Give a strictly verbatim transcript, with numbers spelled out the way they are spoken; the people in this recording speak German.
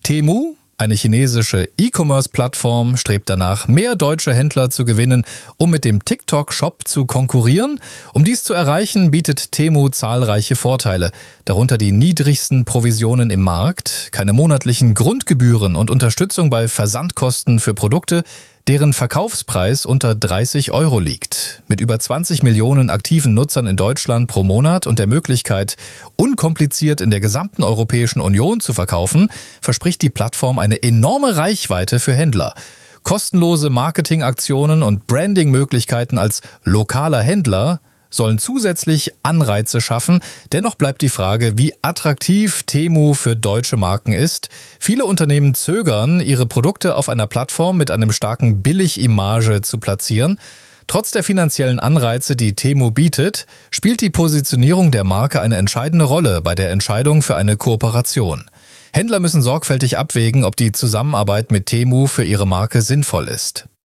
Temu, eine chinesische E-Commerce-Plattform, strebt danach, mehr deutsche Händler zu gewinnen, um mit dem TikTok-Shop zu konkurrieren. Um dies zu erreichen, bietet Temu zahlreiche Vorteile, darunter die niedrigsten Provisionen im Markt, keine monatlichen Grundgebühren und Unterstützung bei Versandkosten für Produkte, deren Verkaufspreis unter dreißig Euro liegt. Mit über zwanzig Millionen aktiven Nutzern in Deutschland pro Monat und der Möglichkeit, unkompliziert in der gesamten Europäischen Union zu verkaufen, verspricht die Plattform eine enorme Reichweite für Händler. Kostenlose Marketingaktionen und Brandingmöglichkeiten als lokaler Händler sollen zusätzlich Anreize schaffen. Dennoch bleibt die Frage, wie attraktiv Temu für deutsche Marken ist. Viele Unternehmen zögern, ihre Produkte auf einer Plattform mit einem starken Billig-Image zu platzieren. Trotz der finanziellen Anreize, die Temu bietet, spielt die Positionierung der Marke eine entscheidende Rolle bei der Entscheidung für eine Kooperation. Händler müssen sorgfältig abwägen, ob die Zusammenarbeit mit Temu für ihre Marke sinnvoll ist.